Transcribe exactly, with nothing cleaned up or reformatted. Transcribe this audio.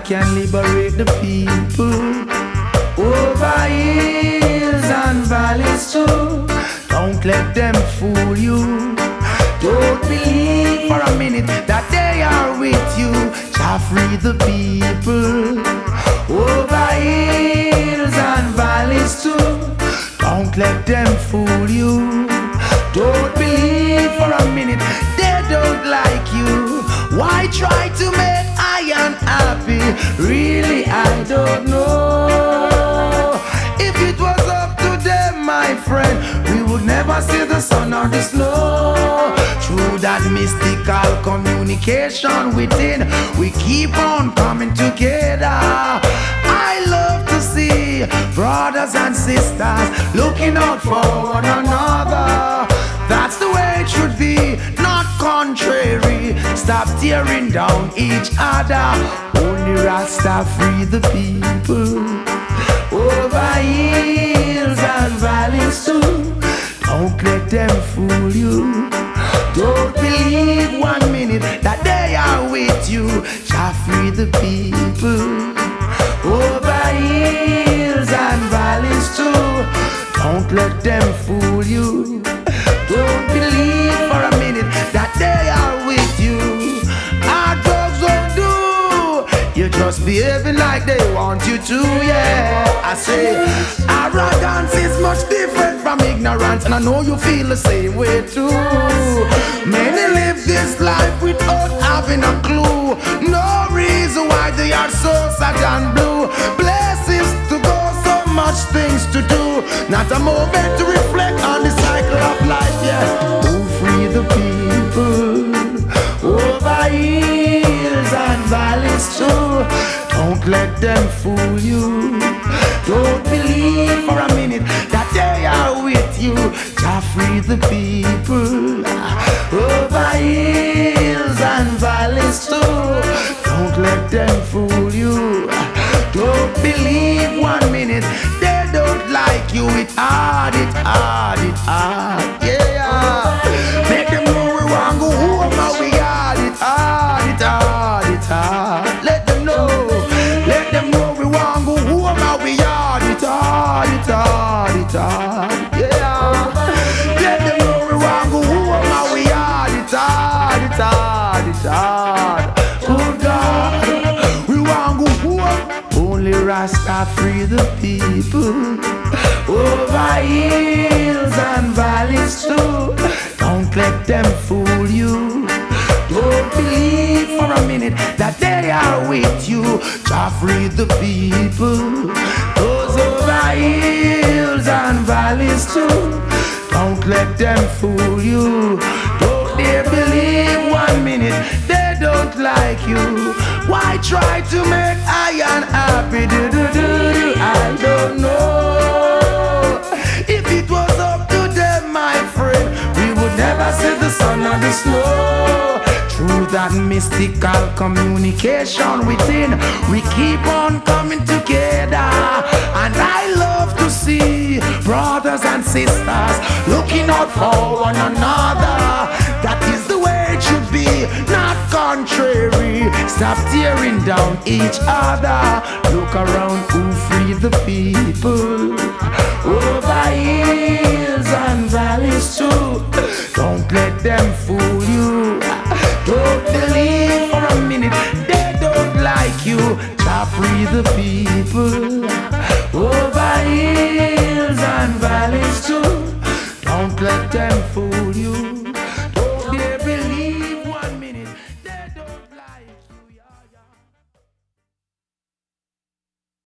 can liberate the people. Over hills and valleys too. Don't let them fool you. Don't believe for a minute that they are with you. Jah free the people. Over hills and valleys too. Don't let them fool you. Don't believe for a minute they don't like you. Why try to make I unhappy? Really, I don't know. If it was up to them, my friend, we would never see the sun or the snow. Through that mystical communication within, we keep on coming together. I love to see brothers and sisters looking out for one another. That's the way it should be, not contrary. Stop tearing down each other. Only Rasta free the people. Over hills and valleys too. Don't let them fool you. Don't believe one minute that they are with you. Jah free the people. Over hills and valleys too. Don't let them fool you. Don't believe for a minute that they are with you. Our drugs won't do. You're just behaving like they want you to, yeah. I say arrogance is much different from ignorance, and I know you feel the same way too. Many live this life without having a clue. No reason why they are so sad and blue. Blessings to go, so much things to do. Not a moment to reflect on the cycle of life, yeah. Who free the people. Over hills and valleys too. Don't let them fool you. Don't believe for a minute that they are with you. Jah free the people. Over hills and valleys too. Don't let them fool you. Don't believe one minute they don't like you. It hard, it hard, it hard, yeah. Make them know we want go home and we hard, it hard, it hard, it hard. Let them know, let them know we want go home and we hard, it hard, it hard, it hard, yeah. Let them know we want go home and we hard, it hard, it hard, it hard. Oh God, we want go home. Only Rasta free the people. Over hills and valleys too. Don't let them fool you. Don't believe for a minute that they are with you. Jah free the people. Those over hills and valleys too. Don't let them fool you. Don't they believe one minute they don't like you. Why try to make I unhappy? Do, do, do, do. I don't know. If it was up to them, my friend, we would never see the sun or the snow. Through that mystical communication within, we keep on coming together. And I love to see brothers and sisters looking out for one another. That is the way it should be, not contrary. Stop tearing down each other. Look around, who free the people. Over hills and valleys too. Don't let them fool you. Don't believe for a minute they don't like you. Jah free the people. Over hills and valleys too. Don't let them fool you.